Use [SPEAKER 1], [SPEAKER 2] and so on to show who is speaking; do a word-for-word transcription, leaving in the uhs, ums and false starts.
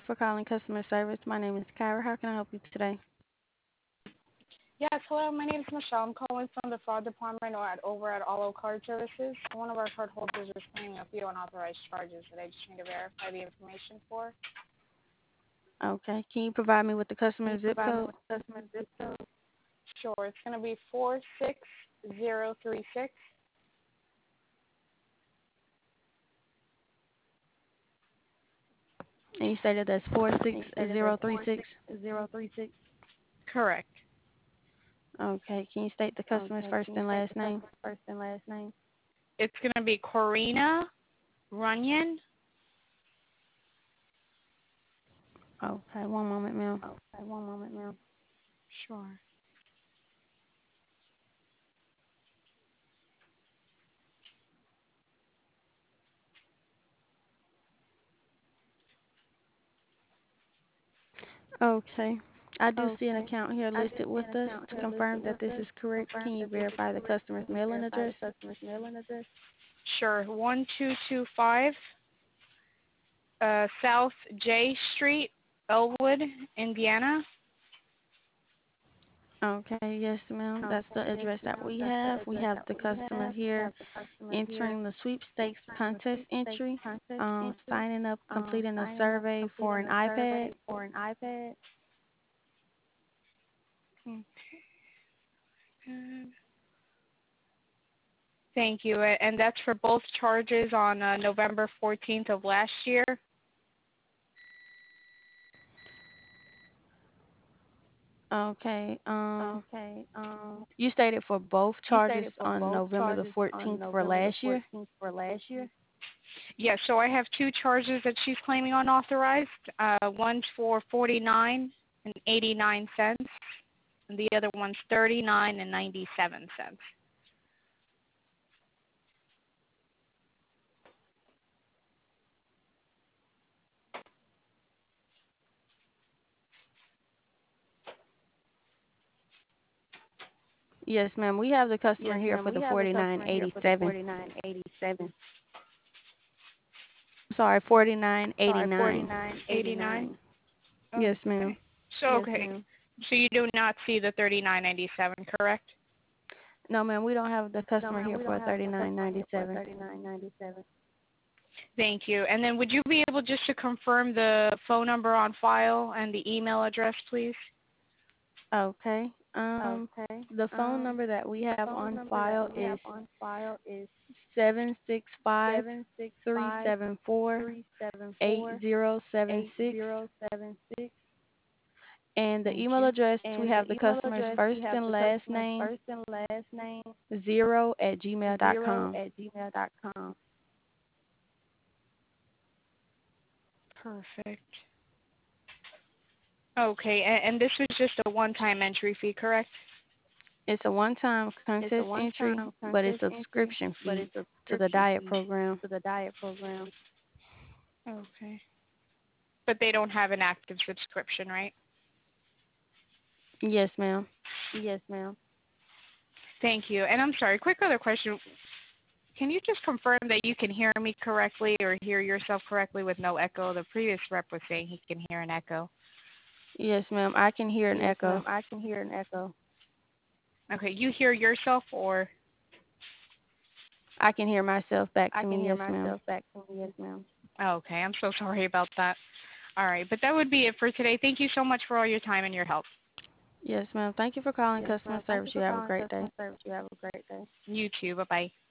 [SPEAKER 1] for calling customer service. My name is Kyra. How can I help you today?
[SPEAKER 2] Yes, hello. My name is Michelle. I'm calling from the fraud department or at over at Allo Card Services. One of our card holders is claiming a few unauthorized charges that I just need to verify the information for.
[SPEAKER 1] Okay. Can you provide me with the
[SPEAKER 2] Can you
[SPEAKER 1] customer zip
[SPEAKER 2] provide me
[SPEAKER 1] code?
[SPEAKER 2] with the customer zip code? Sure. It's going to be four six zero three six.
[SPEAKER 1] And you stated that's four six
[SPEAKER 2] You stated that's
[SPEAKER 1] zero three
[SPEAKER 2] four
[SPEAKER 1] six.
[SPEAKER 2] six zero three six. Correct.
[SPEAKER 1] Okay. Can you state the customer's
[SPEAKER 2] Okay.
[SPEAKER 1] first
[SPEAKER 2] Can you
[SPEAKER 1] and
[SPEAKER 2] state
[SPEAKER 1] last
[SPEAKER 2] the
[SPEAKER 1] name?
[SPEAKER 2] customer's first and last name? It's going to be Corina Runyon.
[SPEAKER 1] Okay. One moment, ma'am.
[SPEAKER 2] Okay. One moment, ma'am. Sure.
[SPEAKER 1] Okay. I do see an
[SPEAKER 2] Okay.
[SPEAKER 1] account here
[SPEAKER 2] I do
[SPEAKER 1] listed
[SPEAKER 2] see an
[SPEAKER 1] with us.
[SPEAKER 2] account
[SPEAKER 1] To
[SPEAKER 2] here
[SPEAKER 1] confirm
[SPEAKER 2] listed
[SPEAKER 1] that
[SPEAKER 2] with
[SPEAKER 1] this
[SPEAKER 2] us.
[SPEAKER 1] is correct,
[SPEAKER 2] Confirm
[SPEAKER 1] can you
[SPEAKER 2] that this is
[SPEAKER 1] verify the
[SPEAKER 2] correct.
[SPEAKER 1] customer's
[SPEAKER 2] Can you
[SPEAKER 1] mailing
[SPEAKER 2] verify
[SPEAKER 1] address?
[SPEAKER 2] the customer's mailing address? Sure. one two two five uh, South J Street, Elwood, Indiana.
[SPEAKER 1] Okay. Yes, ma'am. That's the
[SPEAKER 2] Okay. Yes,
[SPEAKER 1] address that
[SPEAKER 2] ma'am.
[SPEAKER 1] we
[SPEAKER 2] That's the
[SPEAKER 1] have. We
[SPEAKER 2] address
[SPEAKER 1] have
[SPEAKER 2] that
[SPEAKER 1] the
[SPEAKER 2] we
[SPEAKER 1] customer
[SPEAKER 2] have. We
[SPEAKER 1] here
[SPEAKER 2] have the customer here
[SPEAKER 1] entering the sweepstakes
[SPEAKER 2] entering the
[SPEAKER 1] contest
[SPEAKER 2] sweepstakes
[SPEAKER 1] entry,
[SPEAKER 2] contest
[SPEAKER 1] um,
[SPEAKER 2] entry,
[SPEAKER 1] signing up,
[SPEAKER 2] um,
[SPEAKER 1] completing a
[SPEAKER 2] signing up,
[SPEAKER 1] survey for
[SPEAKER 2] completing
[SPEAKER 1] an
[SPEAKER 2] a
[SPEAKER 1] iPad.
[SPEAKER 2] survey for an iPad. Okay. Good. Thank you. A- And that's for both charges on uh, November fourteenth of last year.
[SPEAKER 1] Okay. Um,
[SPEAKER 2] Okay. Um,
[SPEAKER 1] you stated for both
[SPEAKER 2] you
[SPEAKER 1] charges
[SPEAKER 2] stated for
[SPEAKER 1] on
[SPEAKER 2] both
[SPEAKER 1] November the
[SPEAKER 2] charges on
[SPEAKER 1] fourteenth for
[SPEAKER 2] November the
[SPEAKER 1] last year.
[SPEAKER 2] fourteenth for last year. Yes, so I have two charges that she's claiming unauthorized. Uh, one's for forty-nine and eighty-nine cents, and the other one's thirty-nine and ninety-seven cents.
[SPEAKER 1] Yes, ma'am. We have the customer
[SPEAKER 2] Yes,
[SPEAKER 1] here
[SPEAKER 2] ma'am.
[SPEAKER 1] for
[SPEAKER 2] We
[SPEAKER 1] the
[SPEAKER 2] have the
[SPEAKER 1] forty-nine
[SPEAKER 2] customer here for the
[SPEAKER 1] eighty-seven.
[SPEAKER 2] forty-nine eighty-seven.
[SPEAKER 1] Sorry, forty-nine
[SPEAKER 2] Sorry,
[SPEAKER 1] eighty-nine.
[SPEAKER 2] forty-nine eighty-nine.
[SPEAKER 1] Yes, ma'am.
[SPEAKER 2] Okay. So
[SPEAKER 1] Yes,
[SPEAKER 2] okay.
[SPEAKER 1] ma'am.
[SPEAKER 2] So you do not see the thirty-nine ninety-seven, correct?
[SPEAKER 1] No, ma'am. We don't have the
[SPEAKER 2] No,
[SPEAKER 1] customer
[SPEAKER 2] ma'am.
[SPEAKER 1] here
[SPEAKER 2] We
[SPEAKER 1] for
[SPEAKER 2] don't have the
[SPEAKER 1] thirty-nine
[SPEAKER 2] customer here for
[SPEAKER 1] ninety-seven.
[SPEAKER 2] thirty-nine ninety-seven. Thank you. And then would you be able just to confirm the phone number on file and the email address, please?
[SPEAKER 1] Okay. Um,
[SPEAKER 2] Okay.
[SPEAKER 1] the phone
[SPEAKER 2] Um,
[SPEAKER 1] number that we
[SPEAKER 2] the
[SPEAKER 1] have
[SPEAKER 2] phone
[SPEAKER 1] on
[SPEAKER 2] number that
[SPEAKER 1] file
[SPEAKER 2] we have
[SPEAKER 1] is
[SPEAKER 2] on file is
[SPEAKER 1] seven six five
[SPEAKER 2] seven six
[SPEAKER 1] three
[SPEAKER 2] five
[SPEAKER 1] seven four
[SPEAKER 2] three seven
[SPEAKER 1] eight
[SPEAKER 2] four
[SPEAKER 1] zero seven
[SPEAKER 2] eight
[SPEAKER 1] six.
[SPEAKER 2] zero seven six.
[SPEAKER 1] And the
[SPEAKER 2] Thank
[SPEAKER 1] email
[SPEAKER 2] you.
[SPEAKER 1] address, we
[SPEAKER 2] And the
[SPEAKER 1] have the
[SPEAKER 2] email
[SPEAKER 1] customer's
[SPEAKER 2] address,
[SPEAKER 1] first
[SPEAKER 2] we have
[SPEAKER 1] and
[SPEAKER 2] the
[SPEAKER 1] last
[SPEAKER 2] customer's
[SPEAKER 1] name,
[SPEAKER 2] first and last name,
[SPEAKER 1] zero at gmail dot
[SPEAKER 2] zero
[SPEAKER 1] com.
[SPEAKER 2] at gmail dot com. Perfect. Okay, and, and this was just a one-time entry fee, correct?
[SPEAKER 1] It's a one-time
[SPEAKER 2] It's a
[SPEAKER 1] contest entry,
[SPEAKER 2] one-time
[SPEAKER 1] but it's
[SPEAKER 2] contest
[SPEAKER 1] a
[SPEAKER 2] entry,
[SPEAKER 1] subscription
[SPEAKER 2] but
[SPEAKER 1] fee
[SPEAKER 2] it's a
[SPEAKER 1] to the
[SPEAKER 2] subscription
[SPEAKER 1] diet
[SPEAKER 2] fee
[SPEAKER 1] program.
[SPEAKER 2] to the diet program. Okay. But they don't have an active subscription, right?
[SPEAKER 1] Yes, ma'am.
[SPEAKER 2] Yes, ma'am. Thank you. And I'm sorry, quick other question. Can you just confirm that you can hear me correctly or hear yourself correctly with no echo? The previous rep was saying he can hear an echo.
[SPEAKER 1] Yes, ma'am. I can hear an
[SPEAKER 2] Yes,
[SPEAKER 1] echo.
[SPEAKER 2] ma'am. I can hear an echo. Okay, you hear yourself or
[SPEAKER 1] I can hear myself back
[SPEAKER 2] I
[SPEAKER 1] to
[SPEAKER 2] can
[SPEAKER 1] me.
[SPEAKER 2] hear
[SPEAKER 1] Yes, ma'am.
[SPEAKER 2] myself back to me. Yes, ma'am. Okay, I'm so sorry about that. All right, but that would be it for today. Thank you so much for all your time and your help.
[SPEAKER 1] Yes, ma'am. Thank you for calling
[SPEAKER 2] Yes,
[SPEAKER 1] customer
[SPEAKER 2] ma'am. Thank
[SPEAKER 1] service.
[SPEAKER 2] you
[SPEAKER 1] You
[SPEAKER 2] for
[SPEAKER 1] have a
[SPEAKER 2] calling
[SPEAKER 1] great day.
[SPEAKER 2] customer service. You have a great day. You too. Bye-bye.